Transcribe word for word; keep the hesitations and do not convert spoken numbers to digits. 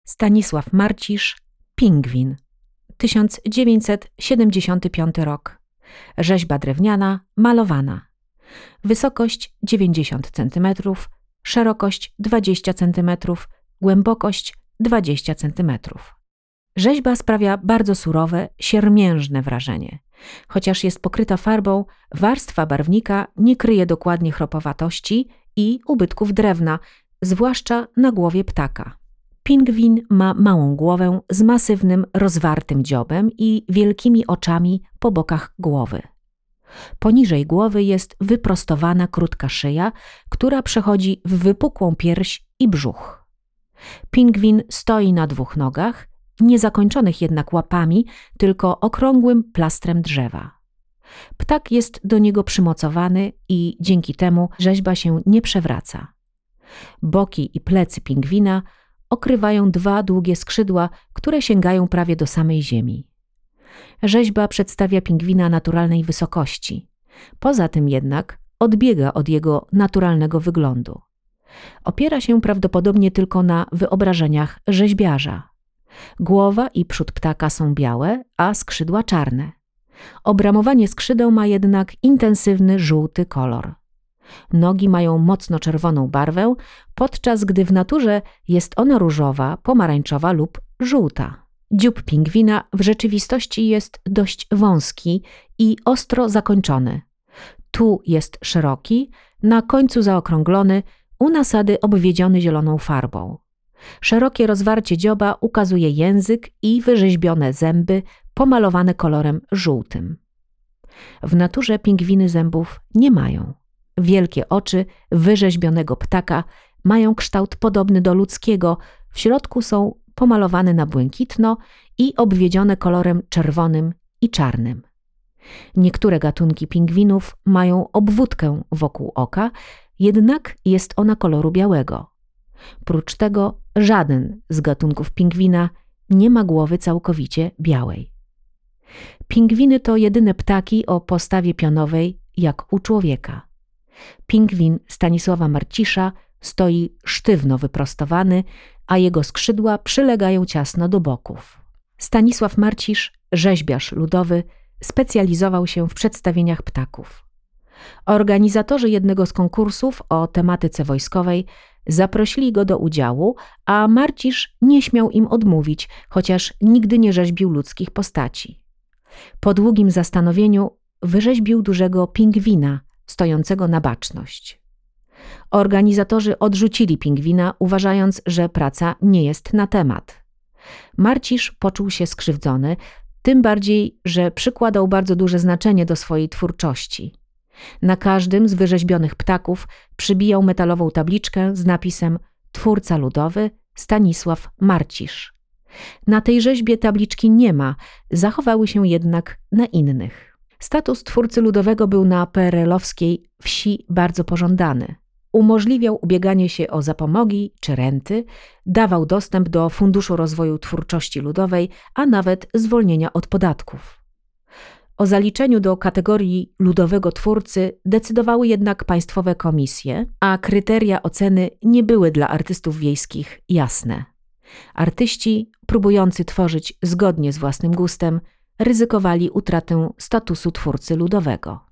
Stanisław Marcisz, Pingwin, tysiąc dziewięćset siedemdziesiąty piąty rok. Rzeźba drewniana, malowana. Wysokość dziewięćdziesiąt centymetrów, szerokość dwadzieścia centymetrów, głębokość dwadzieścia centymetrów. Rzeźba sprawia bardzo surowe, siermiężne wrażenie. Chociaż jest pokryta farbą, warstwa barwnika nie kryje dokładnie chropowatości i ubytków drewna, zwłaszcza na głowie ptaka. Pingwin ma małą głowę z masywnym, rozwartym dziobem i wielkimi oczami po bokach głowy. Poniżej głowy jest wyprostowana, krótka szyja, która przechodzi w wypukłą pierś i brzuch. Pingwin stoi na dwóch nogach, niezakończonych jednak łapami, tylko okrągłym plastrem drzewa. Ptak jest do niego przymocowany i dzięki temu rzeźba się nie przewraca. Boki i plecy pingwina okrywają dwa długie skrzydła, które sięgają prawie do samej ziemi. Rzeźba przedstawia pingwina naturalnej wysokości. Poza tym jednak odbiega od jego naturalnego wyglądu. Opiera się prawdopodobnie tylko na wyobrażeniach rzeźbiarza. Głowa i przód ptaka są białe, a skrzydła czarne. Obramowanie skrzydeł ma jednak intensywny żółty kolor. Nogi mają mocno czerwoną barwę, podczas gdy w naturze jest ona różowa, pomarańczowa lub żółta. Dziób pingwina w rzeczywistości jest dość wąski i ostro zakończony. Tu jest szeroki, na końcu zaokrąglony, u nasady obwiedziony zieloną farbą. Szerokie rozwarcie dzioba ukazuje język i wyrzeźbione zęby pomalowane kolorem żółtym. W naturze pingwiny zębów nie mają. Wielkie oczy wyrzeźbionego ptaka mają kształt podobny do ludzkiego, w środku są pomalowane na błękitno i obwiedzione kolorem czerwonym i czarnym. Niektóre gatunki pingwinów mają obwódkę wokół oka, jednak jest ona koloru białego. Prócz tego żaden z gatunków pingwina nie ma głowy całkowicie białej. Pingwiny to jedyne ptaki o postawie pionowej jak u człowieka. Pingwin Stanisława Marcisza stoi sztywno wyprostowany, a jego skrzydła przylegają ciasno do boków. Stanisław Marcisz, rzeźbiarz ludowy, specjalizował się w przedstawieniach ptaków. Organizatorzy jednego z konkursów o tematyce wojskowej zaprosili go do udziału, a Marcisz nie śmiał im odmówić, chociaż nigdy nie rzeźbił ludzkich postaci. Po długim zastanowieniu wyrzeźbił dużego pingwina stojącego na baczność. Organizatorzy odrzucili pingwina, uważając, że praca nie jest na temat. Marcisz poczuł się skrzywdzony, tym bardziej, że przykładał bardzo duże znaczenie do swojej twórczości. Na każdym z wyrzeźbionych ptaków przybijał metalową tabliczkę z napisem „Twórca ludowy Stanisław Marcisz”. Na tej rzeźbie tabliczki nie ma, zachowały się jednak na innych. Status twórcy ludowego był na P R L-owskiej wsi bardzo pożądany. Umożliwiał ubieganie się o zapomogi czy renty, dawał dostęp do Funduszu Rozwoju Twórczości Ludowej, a nawet zwolnienia od podatków. O zaliczeniu do kategorii ludowego twórcy decydowały jednak państwowe komisje, a kryteria oceny nie były dla artystów wiejskich jasne. Artyści, próbujący tworzyć zgodnie z własnym gustem, ryzykowali utratę statusu twórcy ludowego.